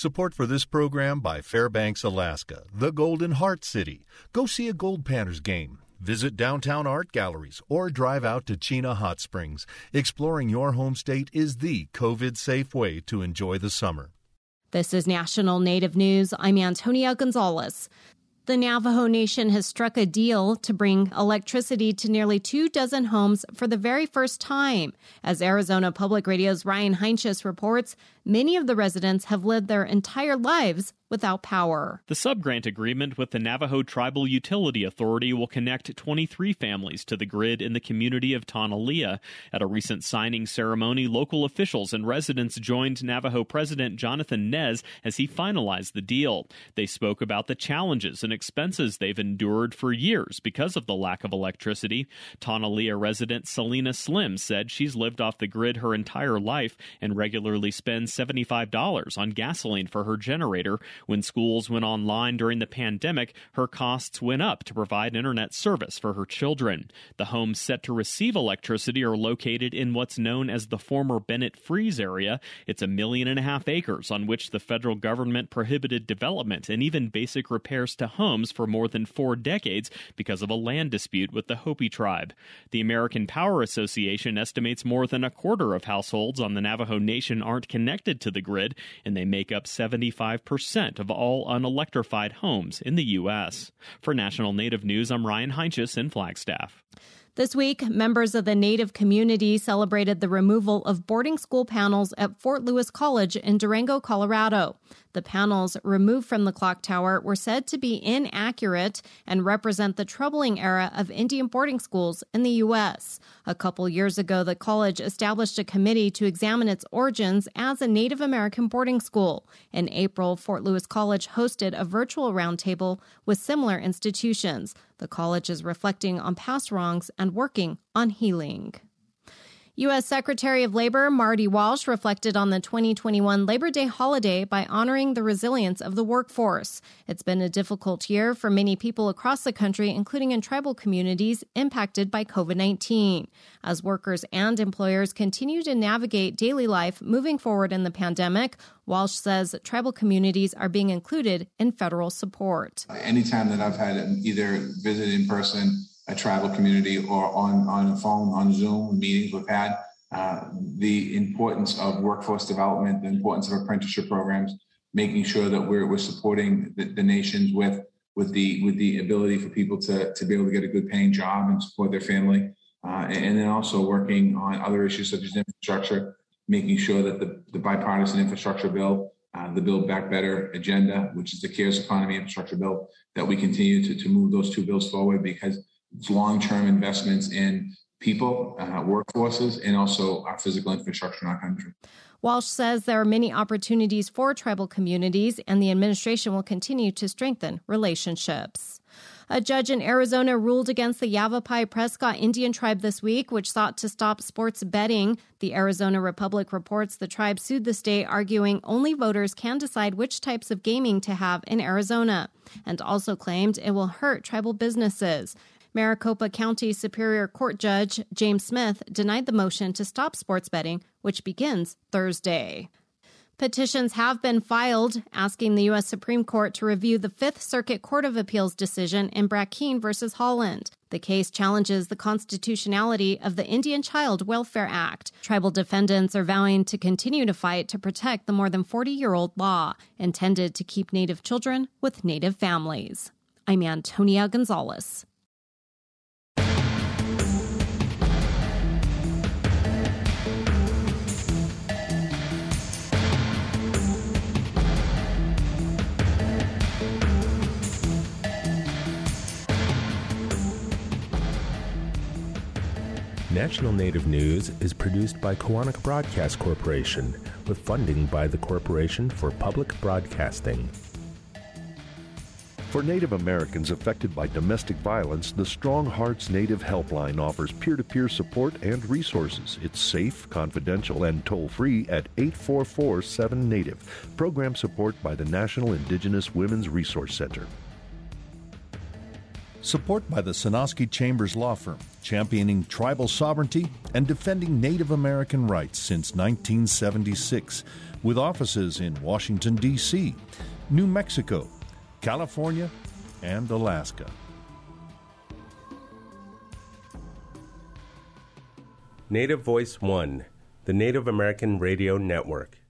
Support for this program by Fairbanks, Alaska, the Golden Heart City. Go see a Gold Panthers game. Visit downtown art galleries or drive out to Chena Hot Springs. Exploring your home state is the COVID-safe way to enjoy the summer. This is National Native News. I'm Antonia Gonzalez. The Navajo Nation has struck a deal to bring electricity to nearly 24 homes for the very first time. As Arizona Public Radio's Ryan Heinsius reports, many of the residents have lived their entire lives without power. The subgrant agreement with the Navajo Tribal Utility Authority will connect 23 families to the grid in the community of Tonalea. At a recent signing ceremony, local officials and residents joined Navajo President Jonathan Nez as he finalized the deal. They spoke about the challenges and expenses they've endured for years because of the lack of electricity. Tonalea resident Selena Slim said she's lived off the grid her entire life and regularly spends $75 on gasoline for her generator. When schools went online during the pandemic, her costs went up to provide internet service for her children. The homes set to receive electricity are located in what's known as the former Bennett Freeze area. It's 1.5 million acres on which the federal government prohibited development and even basic repairs to homes for more than 4 decades because of a land dispute with the Hopi tribe. The American Power Association estimates more than a quarter of households on the Navajo Nation aren't connected to the grid, and they make up 75% of all unelectrified homes in the U.S. For National Native News, I'm Ryan Heinsius in Flagstaff. This week, members of the Native community celebrated the removal of boarding school panels at Fort Lewis College in Durango, Colorado. The panels removed from the clock tower were said to be inaccurate and represent the troubling era of Indian boarding schools in the U.S. A couple years ago, the college established a committee to examine its origins as a Native American boarding school. In April, Fort Lewis College hosted a virtual roundtable with similar institutions. The college is reflecting on past wrongs and working on healing. U.S. Secretary of Labor Marty Walsh reflected on the 2021 Labor Day holiday by honoring the resilience of the workforce. It's been a difficult year for many people across the country, including in tribal communities impacted by COVID-19. As workers and employers continue to navigate daily life moving forward in the pandemic, Walsh says tribal communities are being included in federal support. Anytime that I've had either visit in person a tribal community or on the phone, on Zoom meetings we've had, the importance of workforce development, the importance of apprenticeship programs, making sure that we're supporting the nations with the ability for people to be able to get a good paying job and support their family. And then also working on other issues such as infrastructure, making sure that the bipartisan infrastructure bill, the Build Back Better agenda, which is the CARES economy infrastructure bill, that we continue to move those two bills forward because it's long-term investments in people, workforces, and also our physical infrastructure in our country. Walsh says there are many opportunities for tribal communities, and the administration will continue to strengthen relationships. A judge in Arizona ruled against the Yavapai Prescott Indian tribe this week, which sought to stop sports betting. The Arizona Republic reports the tribe sued the state, arguing only voters can decide which types of gaming to have in Arizona, and also claimed it will hurt tribal businesses. Maricopa County Superior Court Judge James Smith denied the motion to stop sports betting, which begins Thursday. Petitions have been filed asking the U.S. Supreme Court to review the Fifth Circuit Court of Appeals decision in Brackeen v. Holland. The case challenges the constitutionality of the Indian Child Welfare Act. Tribal defendants are vowing to continue to fight to protect the more than 40-year-old law intended to keep Native children with Native families. I'm Antonia Gonzalez. National Native News is produced by Koahnic Broadcast Corporation with funding by the Corporation for Public Broadcasting. For Native Americans affected by domestic violence, the Strong Hearts Native Helpline offers peer-to-peer support and resources. It's safe, confidential, and toll-free at 844-7-NATIVE. Program support by the National Indigenous Women's Resource Center. Support by the Sonosky Chambers Law Firm, championing tribal sovereignty and defending Native American rights since 1976, with offices in Washington, D.C., New Mexico, California, and Alaska. Native Voice One, the Native American Radio Network.